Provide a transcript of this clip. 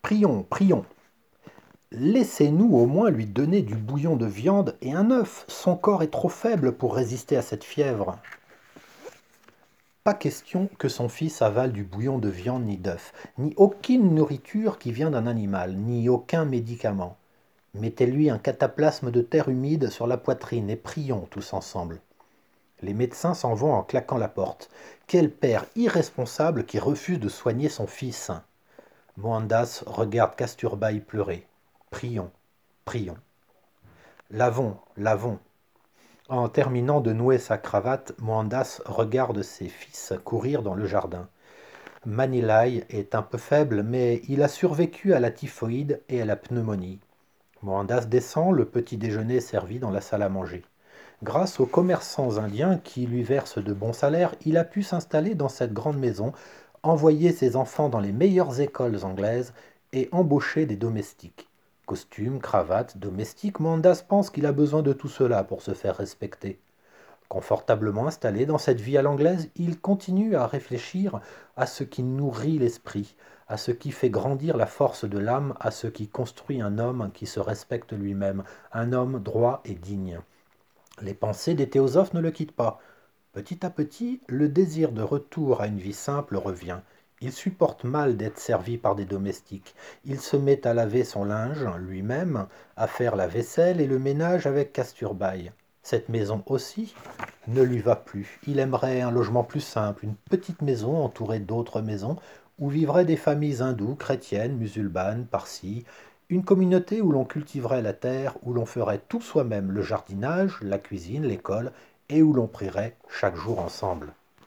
Prions, prions. Laissez-nous au moins lui donner du bouillon de viande et un œuf. Son corps est trop faible pour résister à cette fièvre. Pas question que son fils avale du bouillon de viande ni d'œuf, ni aucune nourriture qui vient d'un animal, ni aucun médicament. Mettez-lui un cataplasme de terre humide sur la poitrine et prions tous ensemble. Les médecins s'en vont en claquant la porte. Quel père irresponsable qui refuse de soigner son fils. Mohandas regarde Kasturbaï pleurer. Prions, prions. Lavons, lavons. En terminant de nouer sa cravate, Mohandas regarde ses fils courir dans le jardin. Manilai est un peu faible, mais il a survécu à la typhoïde et à la pneumonie. Mohandas descend, le petit déjeuner servi dans la salle à manger. Grâce aux commerçants indiens qui lui versent de bons salaires, il a pu s'installer dans cette grande maison, envoyer ses enfants dans les meilleures écoles anglaises et embaucher des domestiques. Costume, cravate, domestique, Mohandas pense qu'il a besoin de tout cela pour se faire respecter. Confortablement installé dans cette vie à l'anglaise, il continue à réfléchir à ce qui nourrit l'esprit, à ce qui fait grandir la force de l'âme, à ce qui construit un homme qui se respecte lui-même, un homme droit et digne. Les pensées des théosophes ne le quittent pas. Petit à petit, le désir de retour à une vie simple revient. Il supporte mal d'être servi par des domestiques. Il se met à laver son linge lui-même, à faire la vaisselle et le ménage avec Kasturbaï. Cette maison aussi ne lui va plus. Il aimerait un logement plus simple, une petite maison entourée d'autres maisons où vivraient des familles hindoues, chrétiennes, musulmanes, parsis, une communauté où l'on cultiverait la terre, où l'on ferait tout soi-même, le jardinage, la cuisine, l'école, et où l'on prierait chaque jour ensemble.